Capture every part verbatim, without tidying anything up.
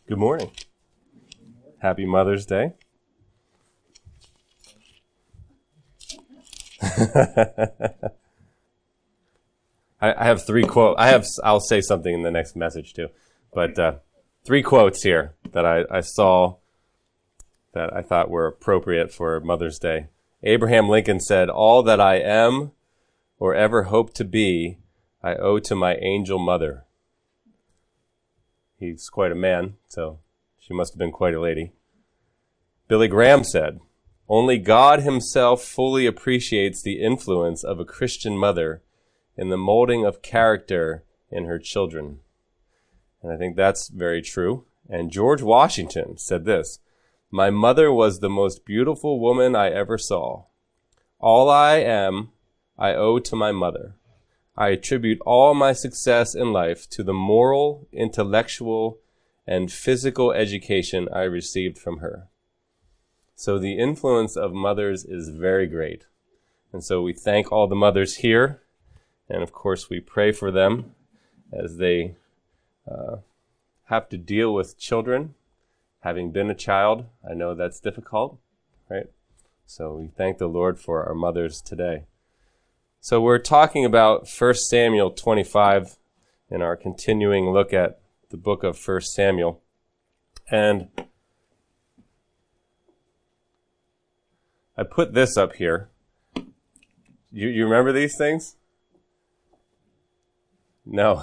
Good morning. Happy Mother's Day. I, I have three quotes. I have. I'll say something in the next message too, but uh, three quotes here that I, I saw that I thought were appropriate for Mother's Day. Abraham Lincoln said, "All that I am or ever hope to be, I owe to my angel mother." He's quite a man, so she must have been quite a lady. Billy Graham said, "Only God himself fully appreciates the influence of a Christian mother in the molding of character in her children." And I think that's very true. And George Washington said this, "My mother was the most beautiful woman I ever saw. All I am, I owe to my mother. I attribute all my success in life to the moral, intellectual, and physical education I received from her." So the influence of mothers is very great. And so we thank all the mothers here. And of course, we pray for them as they uh, have to deal with children. Having been a child, I know that's difficult, right? So we thank the Lord for our mothers today. So we're talking about First Samuel twenty-five in our continuing look at the book of First Samuel. And I put this up here. You, you remember these things? No.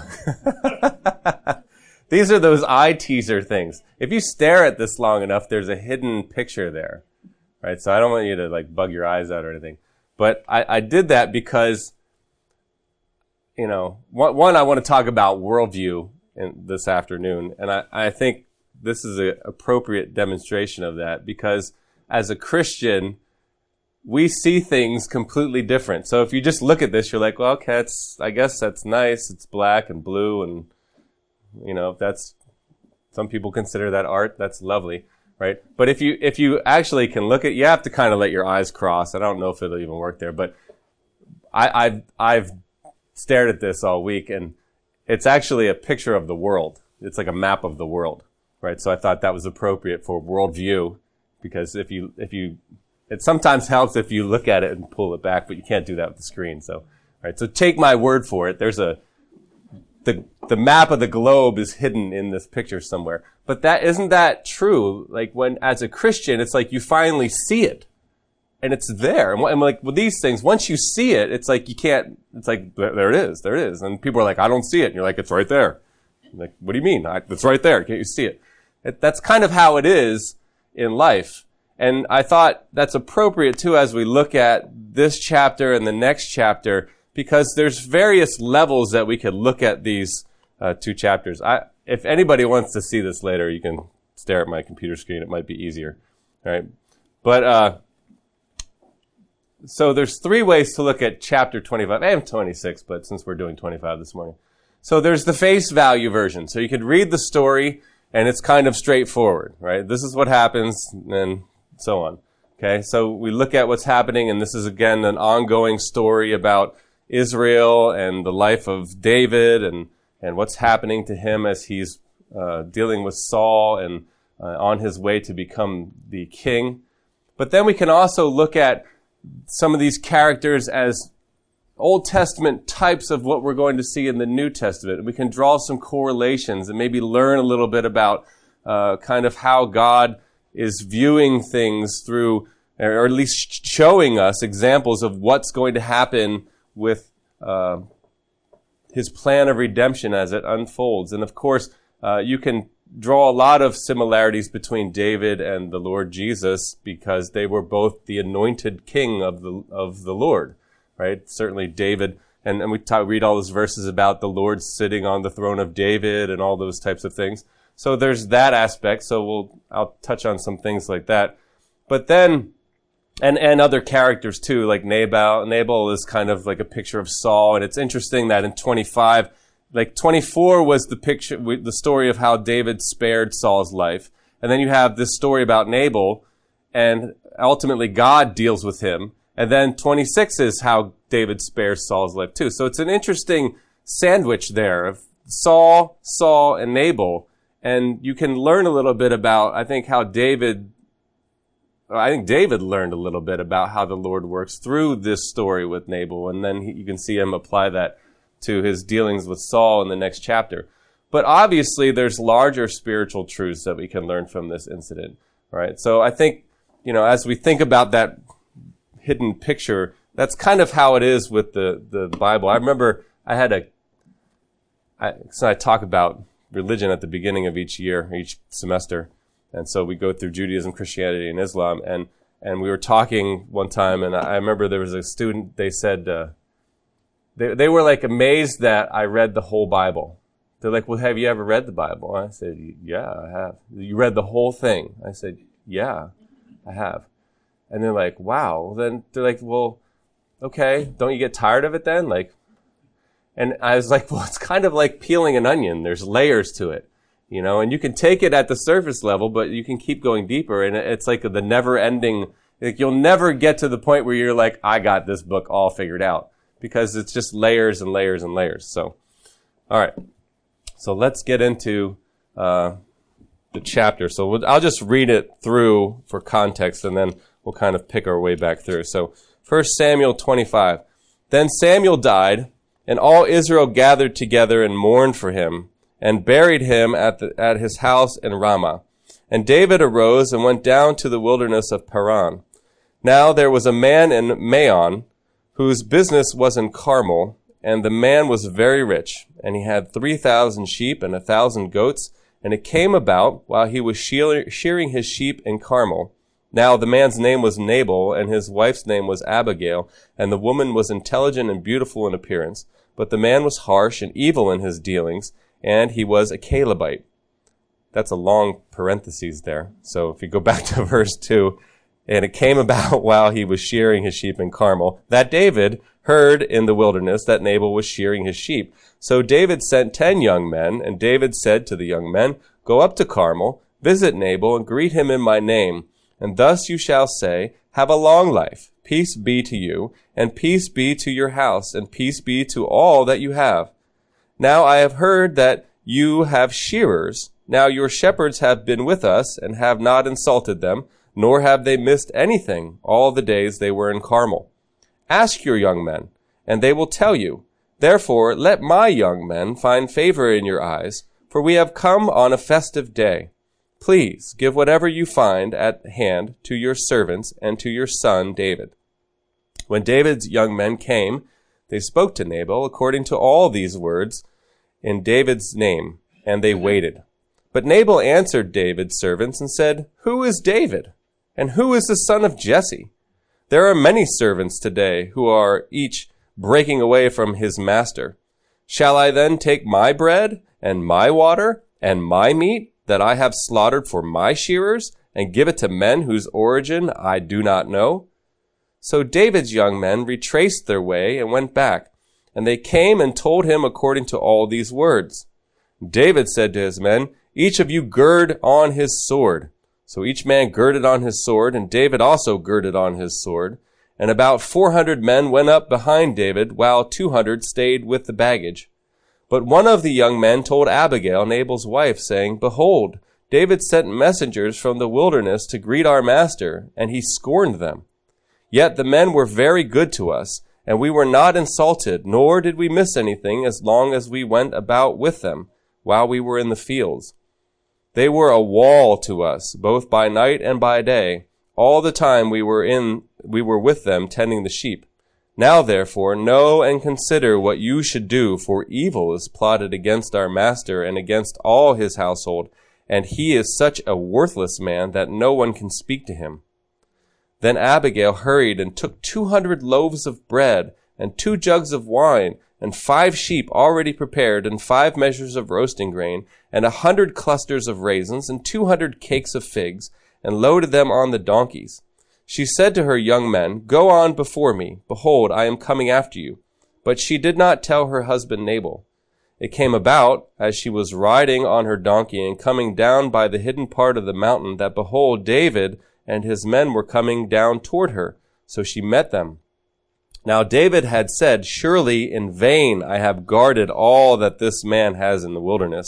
These are those eye teaser things. If you stare at this long enough, there's a hidden picture there, right? So I don't want you to like bug your eyes out or anything. But I, I did that because, you know, one, one I want to talk about worldview in, this afternoon. And I, I think this is an appropriate demonstration of that because as a Christian, we see things completely different. So if you just look at this, you're like, well, okay, it's, I guess that's nice. It's black and blue. And, you know, that's, some people consider that art. That's lovely. Right? But if you, if you actually can look at, you have to kind of let your eyes cross. I don't know if it'll even work there, but I, I've, I've stared at this all week and it's actually a picture of the world. It's like a map of the world, right? So I thought that was appropriate for worldview because if you, if you, it sometimes helps if you look at it and pull it back, but you can't do that with the screen. So, right. So take my word for it. There's a, the, the map of the globe is hidden in this picture somewhere. But that, isn't that true? Like when, as a Christian, it's like you finally see it. And it's there. And, and like with these things, once you see it, it's like you can't, it's like, there it is, there it is. And people are like, I don't see it. And you're like, it's right there. I'm like, what do you mean? I, it's right there. Can't you see it? it? That's kind of how it is in life. And I thought that's appropriate too as we look at this chapter and the next chapter, because there's various levels that we could look at these uh, two chapters. I, if anybody wants to see this later, you can stare at my computer screen. It might be easier, all right? But uh, so there's three ways to look at chapter twenty-five. I have twenty-six, but since we're doing twenty-five this morning. So there's the face value version. So you could read the story, and it's kind of straightforward, right? This is what happens, and so on. Okay, so we look at what's happening, and this is, again, an ongoing story about Israel and the life of David and, and what's happening to him as he's uh, dealing with Saul and uh, on his way to become the king. But then we can also look at some of these characters as Old Testament types of what we're going to see in the New Testament. We can draw some correlations and maybe learn a little bit about uh, kind of how God is viewing things through, or at least showing us examples of what's going to happen with uh, his plan of redemption as it unfolds. And of course, uh, you can draw a lot of similarities between David and the Lord Jesus because they were both the anointed king of the of the Lord, right? Certainly David, and, and we talk, read all those verses about the Lord sitting on the throne of David and all those types of things. So there's that aspect. So we'll I'll touch on some things like that. But then And, and other characters too, like Nabal. Nabal is kind of like a picture of Saul. And it's interesting that in twenty-five, like twenty-four was the picture, the story of how David spared Saul's life. And then you have this story about Nabal, and ultimately God deals with him. And then twenty-six is how David spares Saul's life too. So it's an interesting sandwich there of Saul, Saul, and Nabal. And you can learn a little bit about, I think, how David, I think David learned a little bit about how the Lord works through this story with Nabal. And then he, you can see him apply that to his dealings with Saul in the next chapter. But obviously, there's larger spiritual truths that we can learn from this incident, right? So I think, you know, as we think about that hidden picture, that's kind of how it is with the, the Bible. I remember I had a, I, so I talk about religion at the beginning of each year, each semester. And so we go through Judaism, Christianity, and Islam. And, and we were talking one time, and I remember there was a student, they said, uh, they, they were like amazed that I read the whole Bible. They're like, well, have you ever read the Bible? I said, yeah, I have. You read the whole thing? I said, yeah, I have. And they're like, wow. Then they're like, well, okay, don't you get tired of it then? Like, and I was like, well, it's kind of like peeling an onion. There's layers to it, you know, and you can take it at the surface level, but you can keep going deeper. And it's like the never ending, like you'll never get to the point where you're like, I got this book all figured out, because it's just layers and layers and layers. So, all right. So let's get into uh, the chapter. So we'll, I'll just read it through for context, and then we'll kind of pick our way back through. So First Samuel twenty-five. Then Samuel died, and all Israel gathered together and mourned for him, and buried him at, the, at his house in Ramah. And David arose and went down to the wilderness of Paran. Now there was a man in Maon, whose business was in Carmel, and the man was very rich, and he had three thousand sheep and a thousand goats. And it came about, while he was shearing his sheep in Carmel. Now the man's name was Nabal, and his wife's name was Abigail, and the woman was intelligent and beautiful in appearance. But the man was harsh and evil in his dealings, and he was a Calebite. That's a long parenthesis there. So if you go back to verse two, and it came about while he was shearing his sheep in Carmel, that David heard in the wilderness that Nabal was shearing his sheep. So David sent ten young men, and David said to the young men, go up to Carmel, visit Nabal, and greet him in my name. And thus you shall say, have a long life, peace be to you, and peace be to your house, and peace be to all that you have. Now I have heard that you have shearers. Now your shepherds have been with us, and have not insulted them, nor have they missed anything all the days they were in Carmel. Ask your young men, and they will tell you. Therefore, let my young men find favor in your eyes, for we have come on a festive day. Please give whatever you find at hand to your servants and to your son David. When David's young men came, they spoke to Nabal according to all these words in David's name, and they waited. But Nabal answered David's servants and said, who is David? And who is the son of Jesse? There are many servants today who are each breaking away from his master. Shall I then take my bread and my water and my meat that I have slaughtered for my shearers and give it to men whose origin I do not know? So David's young men retraced their way and went back, and they came and told him according to all these words. David said to his men, each of you gird on his sword. So each man girded on his sword, and David also girded on his sword. And about four hundred men went up behind David, while two hundred stayed with the baggage. But one of the young men told Abigail, Nabal's wife, saying, behold, David sent messengers from the wilderness to greet our master, and he scorned them. Yet the men were very good to us, and we were not insulted, nor did we miss anything as long as we went about with them, while we were in the fields. They were a wall to us, both by night and by day, all the time we were in, we were with them tending the sheep. Now therefore, know and consider what you should do, for evil is plotted against our master and against all his household, and he is such a worthless man that no one can speak to him. Then Abigail hurried and took two hundred loaves of bread and two jugs of wine, and five sheep already prepared, and five measures of roasting grain, and a hundred clusters of raisins, and two hundred cakes of figs, and loaded them on the donkeys. She said to her young men, go on before me. Behold, I am coming after you. But she did not tell her husband Nabal. It came about, as she was riding on her donkey and coming down by the hidden part of the mountain, that behold, David and his men were coming down toward her. So she met them. Now David had said, surely in vain I have guarded all that this man has in the wilderness.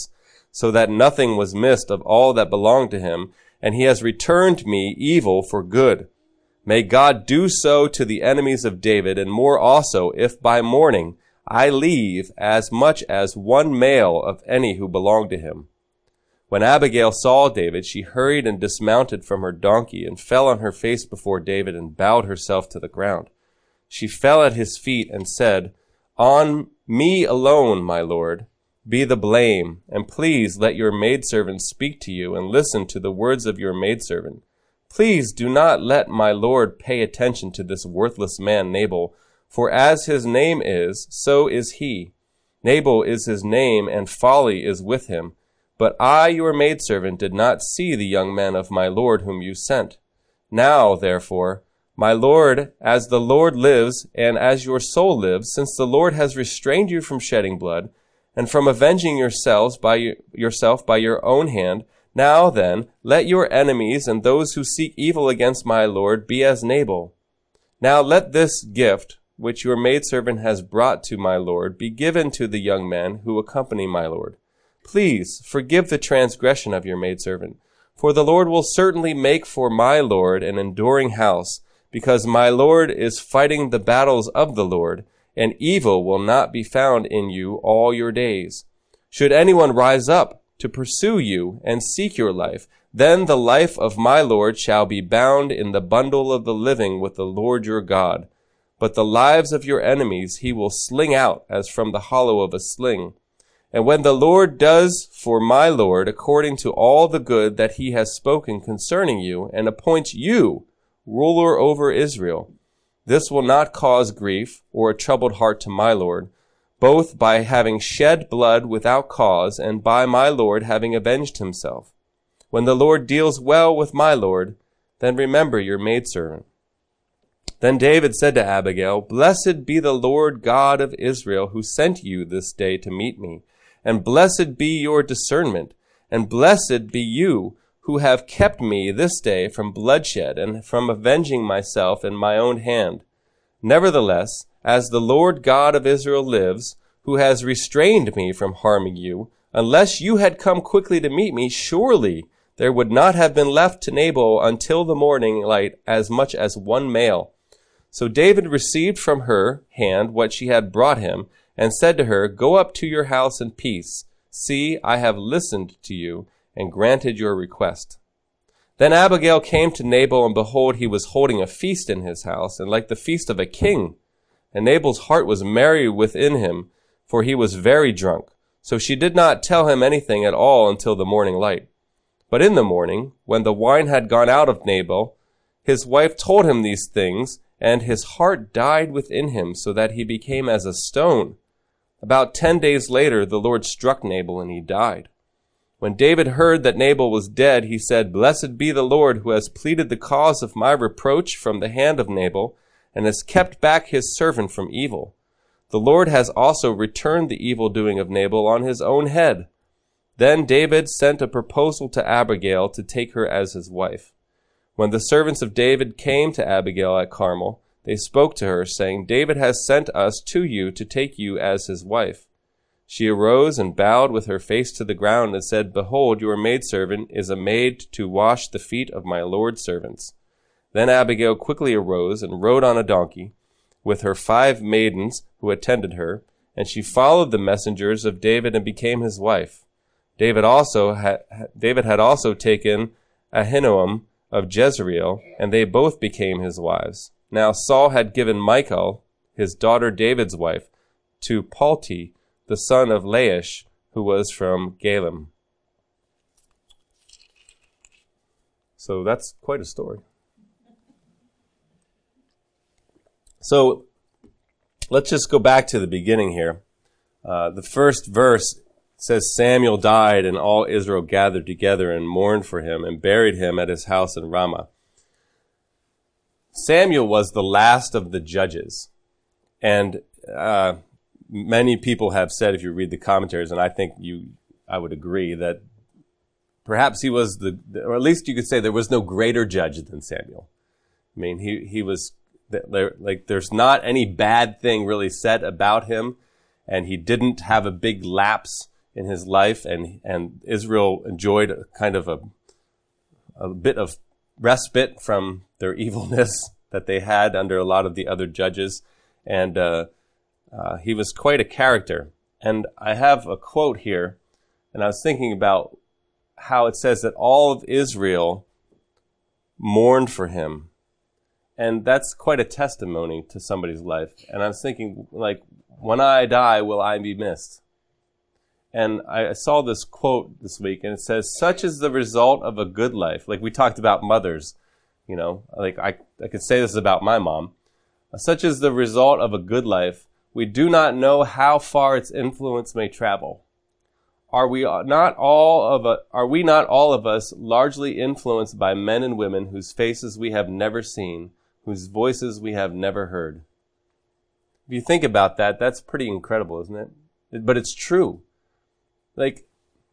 so that nothing was missed of all that belonged to him, and he has returned me evil for good. May God do so to the enemies of David, and more also, if by morning I leave as much as one male of any who belong to him." When Abigail saw David, she hurried and dismounted from her donkey, and fell on her face before David, and bowed herself to the ground. She fell at his feet and said, "On me alone, my lord, be the blame, and please let your maidservant speak to you, and listen to the words of your maidservant. Please do not let my lord pay attention to this worthless man Nabal, for as his name is, so is he. Nabal is his name, and folly is with him. But I, your maidservant, did not see the young man of my lord whom you sent. Now, therefore, my lord, as the Lord lives, and as your soul lives, since the Lord has restrained you from shedding blood, and from avenging yourselves by yourself by your own hand, now then, let your enemies and those who seek evil against my lord be as Nabal. Now let this gift, which your maidservant has brought to my lord, be given to the young men who accompany my lord. Please forgive the transgression of your maidservant, for the Lord will certainly make for my lord an enduring house, because my lord is fighting the battles of the Lord, and evil will not be found in you all your days. Should anyone rise up to pursue you and seek your life, then the life of my lord shall be bound in the bundle of the living with the Lord your God. But the lives of your enemies he will sling out as from the hollow of a sling. And when the Lord does for my lord according to all the good that he has spoken concerning you, and appoints you ruler over Israel, this will not cause grief or a troubled heart to my lord, both by having shed blood without cause, and by my lord having avenged himself. When the Lord deals well with my lord, then remember your maidservant." Then David said to Abigail, "Blessed be the Lord God of Israel, who sent you this day to meet me. And blessed be your discernment, and blessed be you who have kept me this day from bloodshed and from avenging myself in my own hand. Nevertheless, as the Lord God of Israel lives, who has restrained me from harming you, unless you had come quickly to meet me, surely there would not have been left to Nabal until the morning light as much as one male." So David received from her hand what she had brought him, and said to her, "Go up to your house in peace. See, I have listened to you, and granted your request." Then Abigail came to Nabal, and behold, he was holding a feast in his house, and like the feast of a king. And Nabal's heart was merry within him, for he was very drunk. So she did not tell him anything at all until the morning light. But in the morning, when the wine had gone out of Nabal, his wife told him these things, and his heart died within him, so that he became as a stone. About ten days later, the Lord struck Nabal, and he died. When David heard that Nabal was dead, he said, "Blessed be the Lord, who has pleaded the cause of my reproach from the hand of Nabal, and has kept back his servant from evil. The Lord has also returned the evil doing of Nabal on his own head." Then David sent a proposal to Abigail to take her as his wife. When the servants of David came to Abigail at Carmel, they spoke to her, saying, "David has sent us to you to take you as his wife." She arose and bowed with her face to the ground and said, "Behold, your maidservant is a maid to wash the feet of my lord's servants." Then Abigail quickly arose and rode on a donkey with her five maidens who attended her, and she followed the messengers of David and became his wife. David also had, David had also taken Ahinoam of Jezreel, and they both became his wives. Now Saul had given Michal, his daughter David's wife, to Palti, the son of Laish, who was from Galem. So that's quite a story. So let's just go back to the beginning here. Uh, the first verse says, Samuel died, and all Israel gathered together and mourned for him and buried him at his house in Ramah. Samuel was the last of the judges. And uh, many people have said, if you read the commentaries, and I think you, I would agree, that perhaps he was the, or at least you could say there was no greater judge than Samuel. I mean, he, he was, there, like, there's not any bad thing really said about him, and he didn't have a big lapse in his life, and, and Israel enjoyed a kind of a, a bit of respite from their evilness that they had under a lot of the other judges. And uh, uh, he was quite a character. And I have a quote here, and I was thinking about how it says that all of Israel mourned for him. And that's quite a testimony to somebody's life. And I was thinking, like, when I die, will I be missed? And I saw this quote this week, and it says, such is the result of a good life. Like we talked about mothers, you know, like I, I could say this about my mom. Such is the result of a good life. We do not know how far its influence may travel. Are we not all of a, are we not all of us largely influenced by men and women whose faces we have never seen, whose voices we have never heard? If you think about that, that's pretty incredible, isn't it? But it's true. Like,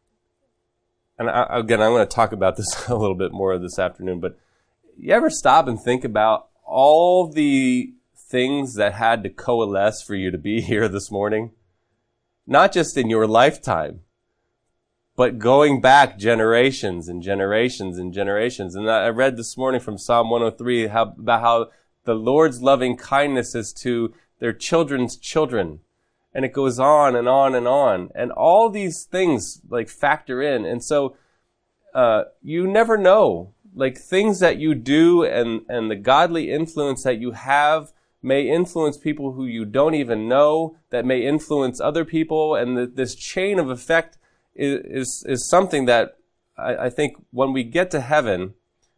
and I, again, I'm going to talk about this a little bit more this afternoon, but you ever stop and think about all the things that had to coalesce for you to be here this morning? Not just in your lifetime, but going back generations and generations and generations. And I read this morning from Psalm one oh three how, about how the Lord's loving kindness is to their children's children. And it goes on and on and on. And all these things like factor in. And so uh, you never know. Like things that you do and, and the godly influence that you have may influence people who you don't even know, that may influence other people. And the, this chain of effect is, is, is something that I, I think when we get to heaven,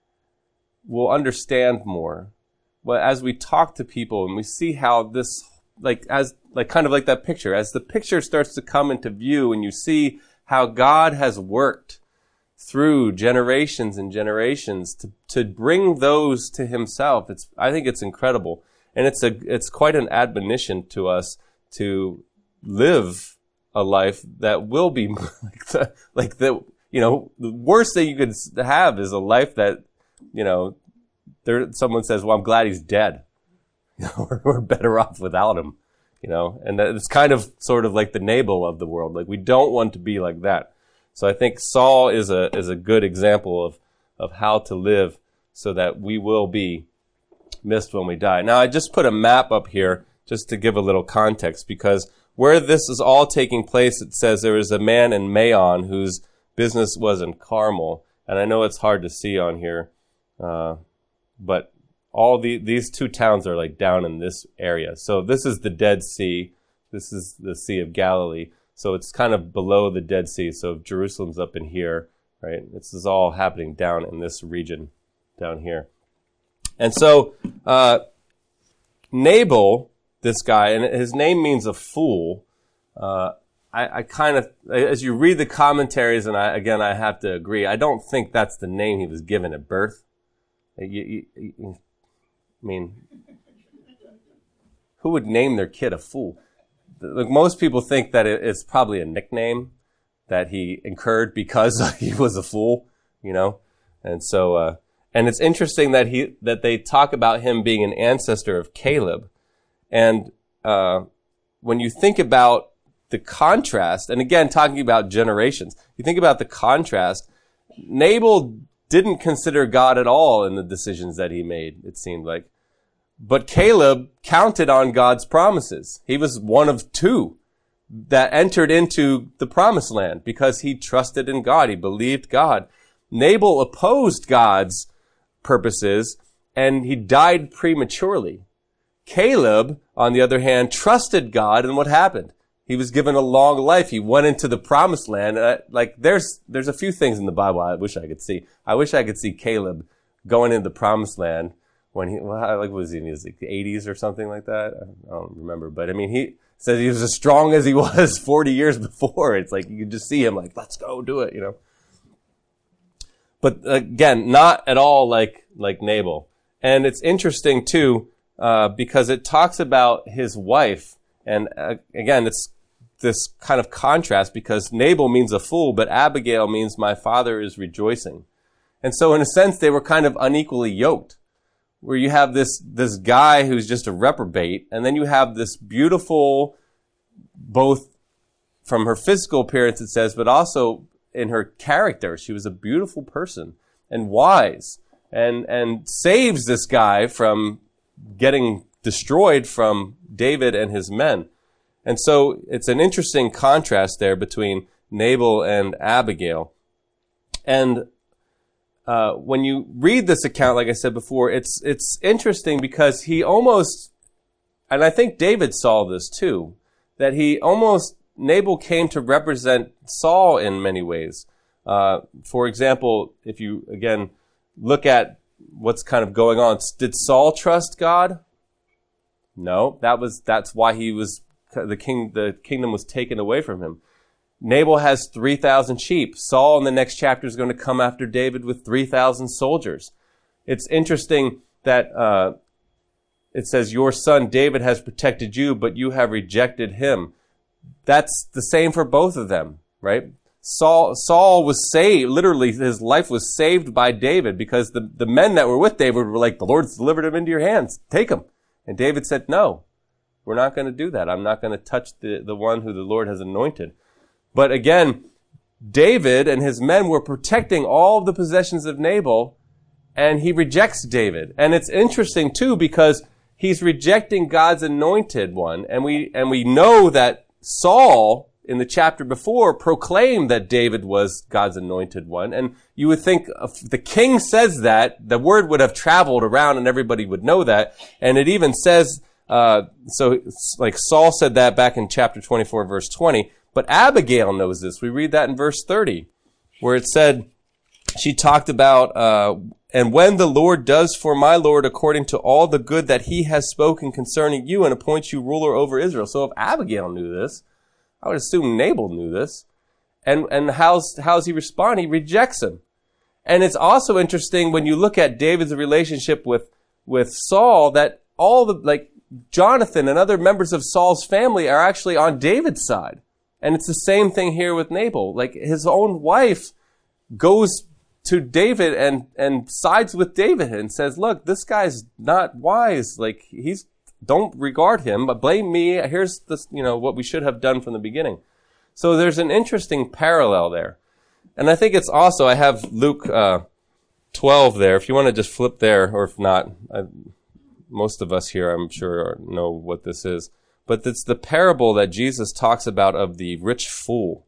we'll understand more. But as we talk to people and we see how this, like, as, like, kind of like that picture, as the picture starts to come into view and you see how God has worked through generations and generations to, to bring those to himself, it's, I think it's incredible. And it's a, it's quite an admonition to us to live a life that will be like the, like the, you know, the worst thing you could have is a life that, you know, there, someone says, well, I'm glad he's dead. You know, we're, we're better off without him, you know, and that it's kind of sort of like the Nabal of the world. Like we don't want to be like that. So I think Saul is a, is a good example of, of how to live so that we will be missed when we die. Now I just put a map up here just to give a little context, because where this is all taking place, it says there was a man in Maon whose business was in Carmel. And I know it's hard to see on here, uh, but all the, these two towns are like down in this area. So this is the Dead Sea. This is the Sea of Galilee. So it's kind of below the Dead Sea. So Jerusalem's up in here, right? This is all happening down in this region down here. And so, uh, Nabal, this guy, and his name means a fool. Uh, I, I kind of, as you read the commentaries, and I, again, I have to agree, I don't think that's the name he was given at birth. You, you, you, I mean, who would name their kid a fool? Like most people think that it's probably a nickname that he incurred because he was a fool, you know? And so, uh, and it's interesting that he, that they talk about him being an ancestor of Caleb. And, uh, when you think about the contrast, and again, talking about generations, you think about the contrast, Nabal didn't consider God at all in the decisions that he made, it seemed like. But Caleb counted on God's promises. He was one of two that entered into the promised land because he trusted in God. He believed God. Nabal opposed God's purposes and he died prematurely. Caleb, on the other hand, trusted God, and what happened? He was given a long life. He went into the promised land. Uh, like there's, there's a few things in the Bible I wish I could see. I wish I could see Caleb going into the promised land when he, well, like, was he in his like, eighties or something like that? I don't remember. But I mean, he says he was as strong as he was forty years before. It's like, you could just see him like, let's go do it, you know. But again, not at all like, like Nabal. And it's interesting too, uh, because it talks about his wife. And uh, again, it's this kind of contrast because Nabal means a fool, but Abigail means my father is rejoicing. And so in a sense, they were kind of unequally yoked, where you have this, this guy who's just a reprobate, and then you have this beautiful, both from her physical appearance, it says, but also in her character. She was a beautiful person and wise, and and saves this guy from getting destroyed from David and his men. And so it's an interesting contrast there between Nabal and Abigail. And uh, when you read this account, like I said before, it's it's interesting because he almost, and I think David saw this too, that he almost, Nabal came to represent Saul in many ways. Uh, for example, if you, again, look at what's kind of going on, did Saul trust God? No, that was, that's why he was, the king, the kingdom was taken away from him. Nabal has three thousand sheep. Saul in the next chapter is going to come after David with three thousand soldiers. It's interesting that, uh, it says, your son David has protected you, but you have rejected him. That's the same for both of them, right? Saul, Saul was saved, literally his life was saved by David because the, the men that were with David were like, the Lord's delivered him into your hands. Take him. And David said, no, we're not going to do that. I'm not going to touch the, the one who the Lord has anointed. But again, David and his men were protecting all of the possessions of Nabal, and he rejects David. And it's interesting too because he's rejecting God's anointed one, and we and we know that Saul in the chapter before proclaimed that David was God's anointed one. And you would think if the king says that, the word would have traveled around and everybody would know that. And it even says, uh, so like Saul said that back in chapter twenty-four, verse twenty. But Abigail knows this. We read that in verse thirty, where it said, she talked about, uh, and when the Lord does for my Lord according to all the good that he has spoken concerning you and appoints you ruler over Israel. So if Abigail knew this, I would assume Nabal knew this. And, and how's, how's he respond? He rejects him. And it's also interesting when you look at David's relationship with, with Saul, that all the, like, Jonathan and other members of Saul's family are actually on David's side. And it's the same thing here with Nabal. Like, his own wife goes to David and, and sides with David and says, look, this guy's not wise. Like, he's, don't regard him, but blame me. Here's this, you know, what we should have done from the beginning. So there's an interesting parallel there. And I think it's also, I have Luke, uh, twelve there. If you want to just flip there, or if not, I, most of us here, I'm sure, know what this is. But it's the parable that Jesus talks about of the rich fool.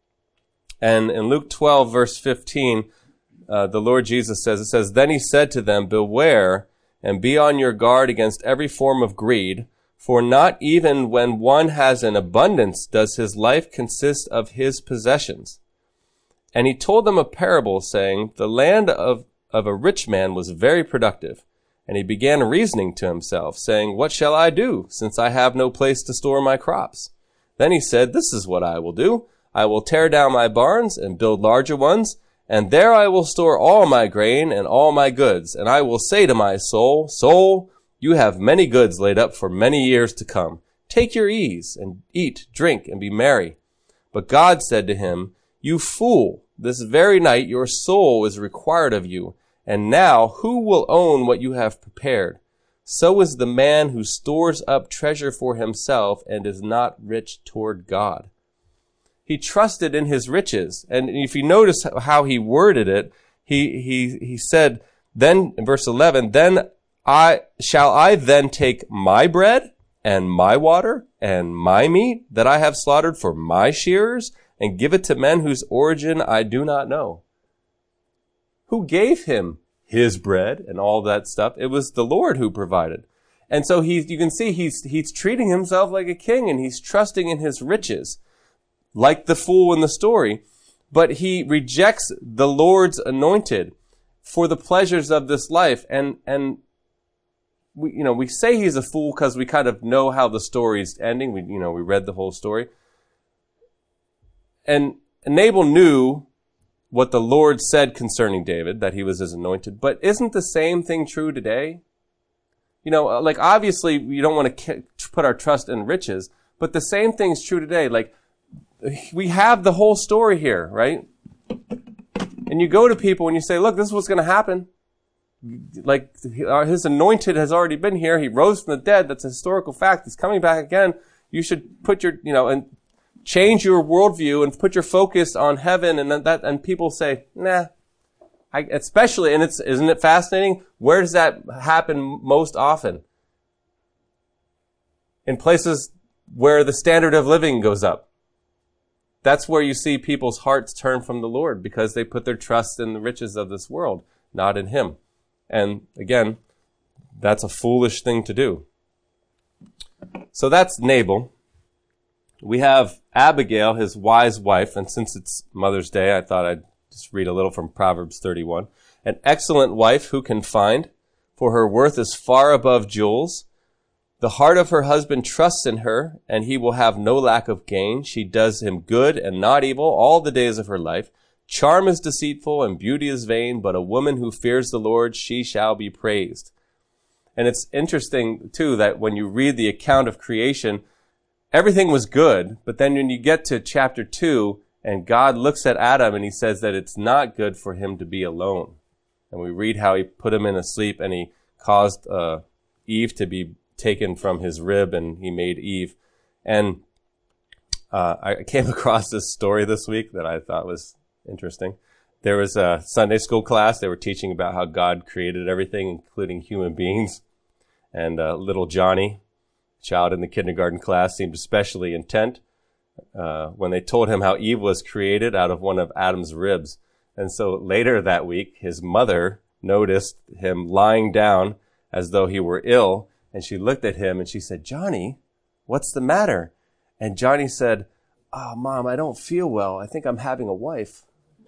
And in Luke twelve, verse fifteen, uh, the Lord Jesus says, it says, then he said to them, beware and be on your guard against every form of greed, for not even when one has an abundance does his life consist of his possessions. And he told them a parable, saying, the land of, of a rich man was very productive. And he began reasoning to himself, saying, what shall I do, since I have no place to store my crops? Then he said, this is what I will do. I will tear down my barns and build larger ones, and there I will store all my grain and all my goods. And I will say to my soul, soul, you have many goods laid up for many years to come. Take your ease and eat, drink, and be merry. But God said to him, you fool, this very night your soul is required of you. And now who will own what you have prepared? So is the man who stores up treasure for himself and is not rich toward God. He trusted in his riches. And if you notice how he worded it, he, he, he said, then, in verse eleven, then I, shall I then take my bread and my water and my meat that I have slaughtered for my shearers and give it to men whose origin I do not know? Who gave him his bread and all that stuff? It was the Lord who provided. And so he, you can see he's, he's treating himself like a king, and he's trusting in his riches, like the fool in the story. But he rejects the Lord's anointed for the pleasures of this life. And, and we, you know, we say he's a fool because we kind of know how the story's ending. We, you know, we read the whole story. And Nabal knew what the Lord said concerning David, that he was his anointed. But isn't the same thing true today? You know, like, obviously you don't want to put our trust in riches, but the same thing's true today. Like, we have the whole story here, right? And you go to people and you say, look, this is what's going to happen. Like, his anointed has already been here. He rose from the dead. That's a historical fact. He's coming back again. You should put your, you know, and change your worldview and put your focus on heaven, and that, and people say, nah, I, especially, and it's, isn't it fascinating? Where does that happen most often? In places where the standard of living goes up. That's where you see people's hearts turn from the Lord, because they put their trust in the riches of this world, not in Him. And again, that's a foolish thing to do. So that's Nabal. We have Abigail, his wise wife, and since it's Mother's Day, I thought I'd just read a little from Proverbs thirty-one. An excellent wife who can find, for her worth is far above jewels. The heart of her husband trusts in her, and he will have no lack of gain. She does him good and not evil all the days of her life. Charm is deceitful and beauty is vain, but a woman who fears the Lord, she shall be praised. And it's interesting, too, that when you read the account of creation, everything was good, but then when you get to chapter two, and God looks at Adam and he says that it's not good for him to be alone. And we read how he put him in a sleep and he caused uh, Eve to be taken from his rib, and he made Eve. And uh, I came across this story this week that I thought was interesting. There was a Sunday school class. They were teaching about how God created everything, including human beings. And uh, little Johnny, child in the kindergarten class, seemed especially intent uh, when they told him how Eve was created out of one of Adam's ribs. And so later that week, his mother noticed him lying down as though he were ill. And she looked at him and she said, "Johnny, what's the matter?" And Johnny said, "Oh, Mom, I don't feel well. I think I'm having a wife."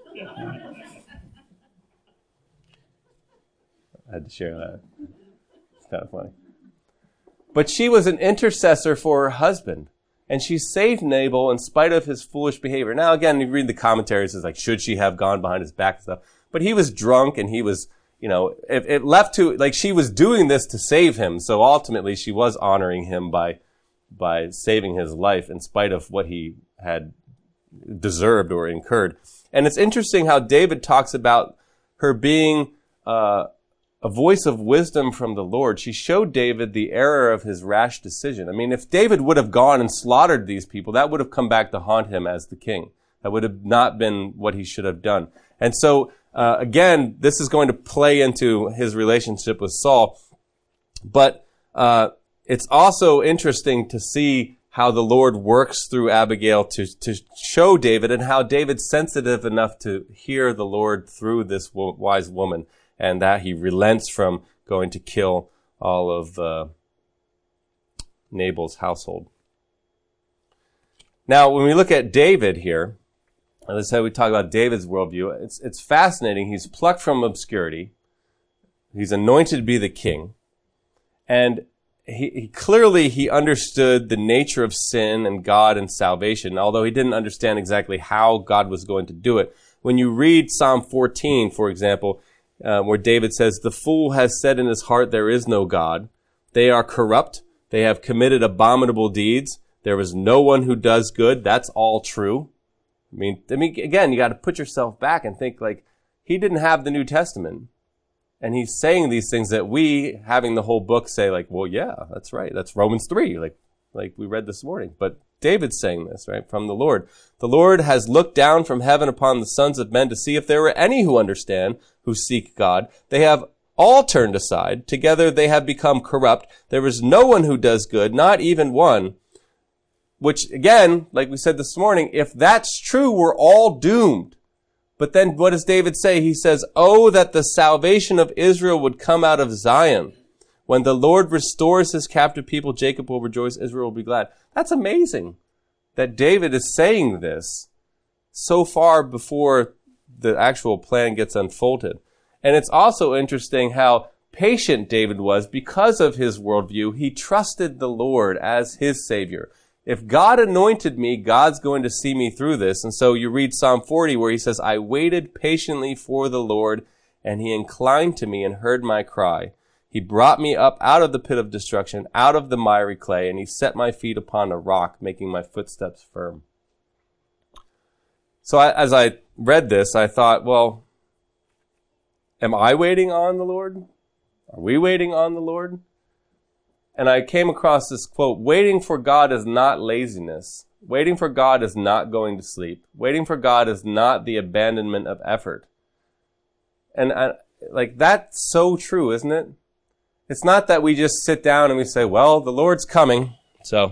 I had to share that. It's kind of funny. But she was an intercessor for her husband, and she saved Nabal in spite of his foolish behavior. Now, again, you read the commentaries, it's like, should she have gone behind his back and stuff? But he was drunk, and he was, you know, it, it left to, like, she was doing this to save him. So ultimately, she was honoring him by, by saving his life in spite of what he had deserved or incurred. And it's interesting how David talks about her being uh, a voice of wisdom from the Lord. She showed David the error of his rash decision. I mean, if David would have gone and slaughtered these people, that would have come back to haunt him as the king. That would have not been what he should have done. And so, uh, again, this is going to play into his relationship with Saul. But uh, it's also interesting to see how the Lord works through Abigail to, to show David, and how David's sensitive enough to hear the Lord through this wise woman, and that he relents from going to kill all of uh, Nabal's household. Now, when we look at David here, and this is how we talk about David's worldview, it's, it's fascinating. He's plucked from obscurity. He's anointed to be the king. And He, he clearly he understood the nature of sin and God and salvation, although he didn't understand exactly how God was going to do it. When you read Psalm fourteen, for example, uh, where David says, "The fool has said in his heart, there is no God. They are corrupt. They have committed abominable deeds. There is no one who does good." That's all true. I mean, I mean, again, you got to put yourself back and think, like, he didn't have the New Testament. And he's saying these things that we, having the whole book, say, like, well, yeah, that's right. That's Romans three, like, like we read this morning. But David's saying this, right, from the Lord. "The Lord has looked down from heaven upon the sons of men to see if there were any who understand, who seek God. They have all turned aside. Together they have become corrupt. There is no one who does good, not even one." Which, again, like we said this morning, if that's true, we're all doomed. But then what does David say? He says, "Oh, that the salvation of Israel would come out of Zion. When the Lord restores his captive people, Jacob will rejoice, Israel will be glad." That's amazing that David is saying this so far before the actual plan gets unfolded. And it's also interesting how patient David was because of his worldview. He trusted the Lord as his Savior. If God anointed me, God's going to see me through this. And so you read Psalm forty where he says, "I waited patiently for the Lord, and he inclined to me and heard my cry. He brought me up out of the pit of destruction, out of the miry clay, and he set my feet upon a rock, making my footsteps firm." So I, as I read this, I thought, well, am I waiting on the Lord? Are we waiting on the Lord? And I came across this quote, "Waiting for God is not laziness. Waiting for God is not going to sleep. Waiting for God is not the abandonment of effort. And I, like, that's so true, isn't it? It's not that we just sit down and we say, well, the Lord's coming, so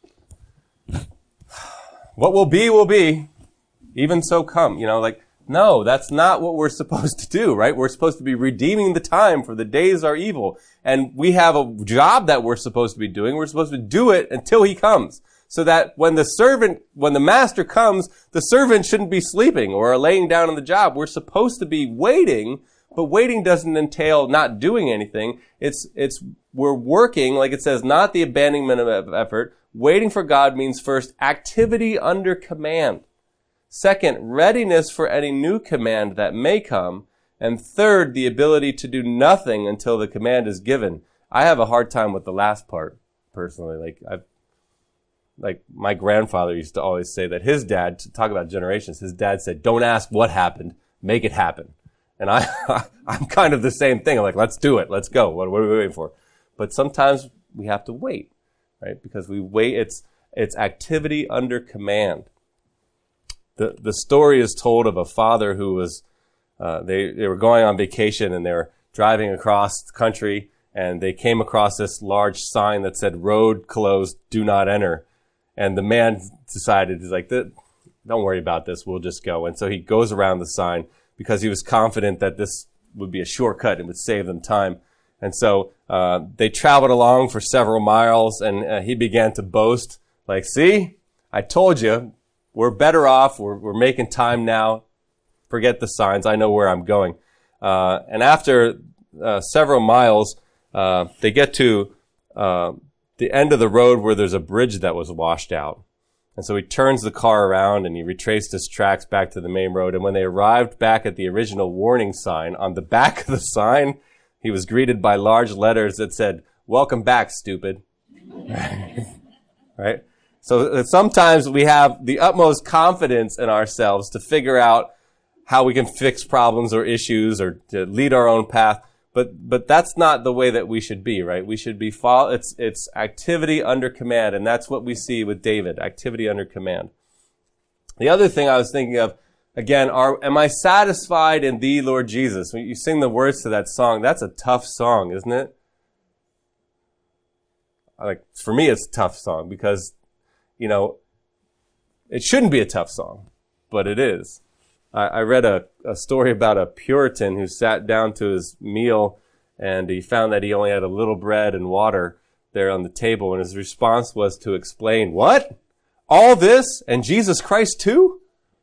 what will be, will be. Even so come, you know, like, no, that's not what we're supposed to do, right? We're supposed to be redeeming the time, for the days are evil. And we have a job that we're supposed to be doing. We're supposed to do it until he comes. So that when the servant, when the master comes, the servant shouldn't be sleeping or laying down on the job. We're supposed to be waiting, but waiting doesn't entail not doing anything. It's, it's, we're working, like it says, not the abandonment of effort. Waiting for God means first, activity under command. Second, readiness for any new command that may come. And third, the ability to do nothing until the command is given. I have a hard time with the last part, personally. Like, I've, like, my grandfather used to always say that his dad, to talk about generations, his dad said, don't ask what happened, make it happen. And I, I'm kind of the same thing. I'm like, let's do it. Let's go. What, what are we waiting for? But sometimes we have to wait, right? Because we wait. It's, it's activity under command. The, the story is told of a father who was, uh, they, they were going on vacation and they were driving across the country and they came across this large sign that said, road closed, do not enter. And the man decided, he's like, don't worry about this. We'll just go. And so he goes around the sign because he was confident that this would be a shortcut and would save them time. And so, uh, they traveled along for several miles and uh, he began to boast, like, see, I told you. We're better off. We're, we're making time now. Forget the signs. I know where I'm going. Uh, and after uh, several miles, uh, they get to uh, the end of the road where there's a bridge that was washed out. And so he turns the car around and he retraced his tracks back to the main road. And when they arrived back at the original warning sign, on the back of the sign, he was greeted by large letters that said, welcome back, stupid. Right? So sometimes we have the utmost confidence in ourselves to figure out how we can fix problems or issues or to lead our own path. But, but that's not the way that we should be, right? We should be follow, it's, it's activity under command. And that's what we see with David, activity under command. The other thing I was thinking of, again, are, am I satisfied in thee, Lord Jesus? When you sing the words to that song, that's a tough song, isn't it? Like, for me, it's a tough song because, you know, it shouldn't be a tough song, but it is. I, I read a, a story about a Puritan who sat down to his meal and he found that he only had a little bread and water there on the table. And his response was to explain, what? All this and Jesus Christ too?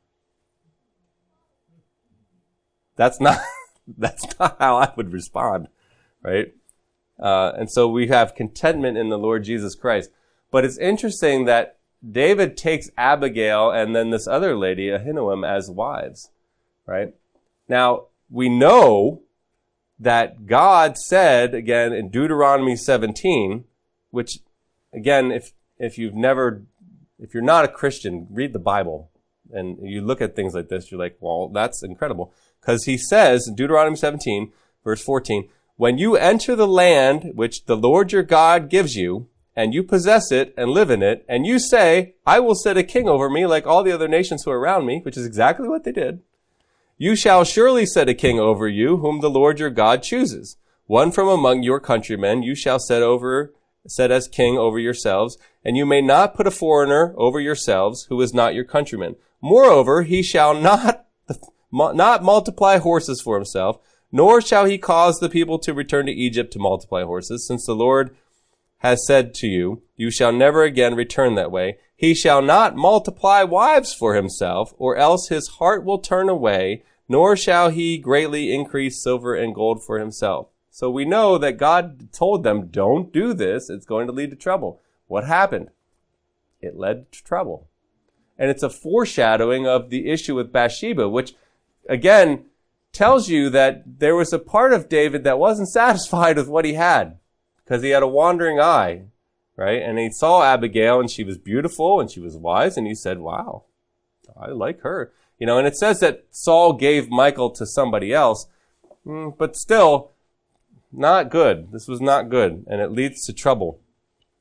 That's not, that's not how I would respond, right? Uh, and so we have contentment in the Lord Jesus Christ. But it's interesting that David takes Abigail and then this other lady, Ahinoam, as wives, right? Now, we know that God said, again, in Deuteronomy seventeen, which, again, if, if you've never, if you're not a Christian, read the Bible. And you look at things like this, you're like, well, that's incredible. Because he says in Deuteronomy seventeen, verse fourteen, when you enter the land which the Lord your God gives you, and you possess it and live in it, and you say, I will set a king over me like all the other nations who are around me, which is exactly what they did. You shall surely set a king over you, whom the Lord your God chooses. One from among your countrymen you shall set over, set as king over yourselves, and you may not put a foreigner over yourselves who is not your countryman. Moreover, he shall not, not multiply horses for himself, nor shall he cause the people to return to Egypt to multiply horses, since the Lord has said to you, you shall never again return that way. He shall not multiply wives for himself, or else his heart will turn away, nor shall he greatly increase silver and gold for himself. So we know that God told them, don't do this. It's going to lead to trouble. What happened? It led to trouble. And it's a foreshadowing of the issue with Bathsheba, which, again, tells you that there was a part of David that wasn't satisfied with what he had. Because he had a wandering eye, right? And he saw Abigail and she was beautiful and she was wise and he said, wow, I like her. You know, and it says that Saul gave Michal to somebody else, but still not good. This was not good and it leads to trouble.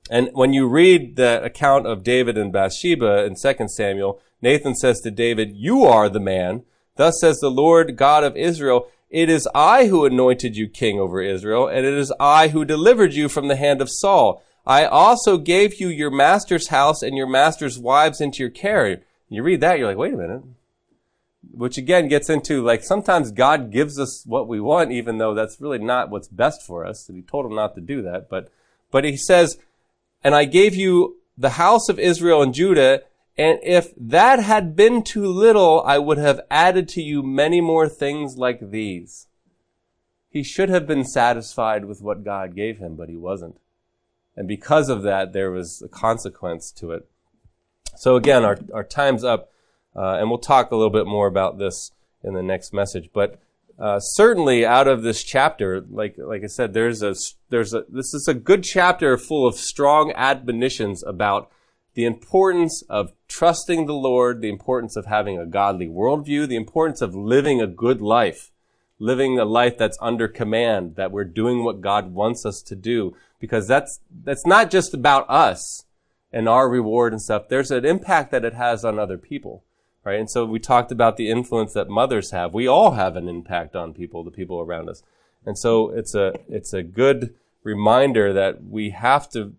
And when you read the account of David and Bathsheba in Second Samuel, Nathan says to David, "You are the man. Thus says the Lord God of Israel, it is I who anointed you king over Israel, and it is I who delivered you from the hand of Saul. I also gave you your master's house and your master's wives into your care." You read that, you're like, wait a minute. Which again gets into, like, sometimes God gives us what we want, even though that's really not what's best for us. He told him not to do that. But, but he says, "And I gave you the house of Israel and Judah, and if that had been too little, I would have added to you many more things like these." He should have been satisfied with what God gave him, but he wasn't. And because of that, there was a consequence to it. So again, our, our time's up, uh, and we'll talk a little bit more about this in the next message. But uh, certainly out of this chapter, like like I said, there's a there's a this is a good chapter full of strong admonitions about the importance of trusting the Lord, the importance of having a godly worldview, the importance of living a good life, living a life that's under command, that we're doing what God wants us to do, because that's that's not just about us and our reward and stuff. There's an impact that it has on other people, right? And so we talked about the influence that mothers have. We all have an impact on people, the people around us. And so it's a it's a good reminder that we have to,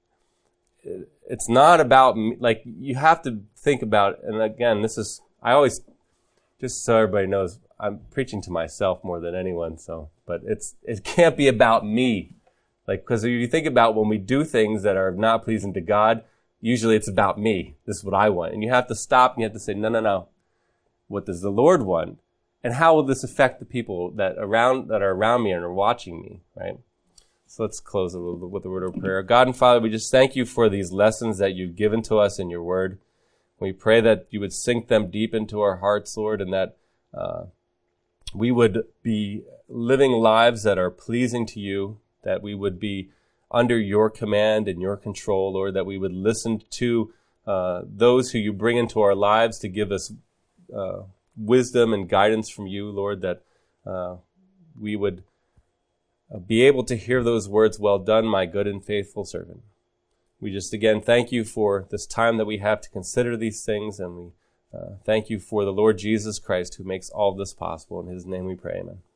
it's not about, like, you have to think about, and again, this is, I always, just so everybody knows, I'm preaching to myself more than anyone, so, but it's, it can't be about me. Like, because if you think about when we do things that are not pleasing to God, usually it's about me. This is what I want. And you have to stop and you have to say, no, no, no. What does the Lord want? And how will this affect the people that around, that are around me and are watching me, right? So let's close a little bit with a word of prayer. God and Father, we just thank you for these lessons that you've given to us in your word. We pray that you would sink them deep into our hearts, Lord, and that uh, we would be living lives that are pleasing to you, that we would be under your command and your control, Lord, that we would listen to uh, those who you bring into our lives to give us uh, wisdom and guidance from you, Lord, that uh, we would be able to hear those words, "Well done, my good and faithful servant." We just, again, thank you for this time that we have to consider these things, and we uh, thank you for the Lord Jesus Christ who makes all this possible. In his name we pray, amen.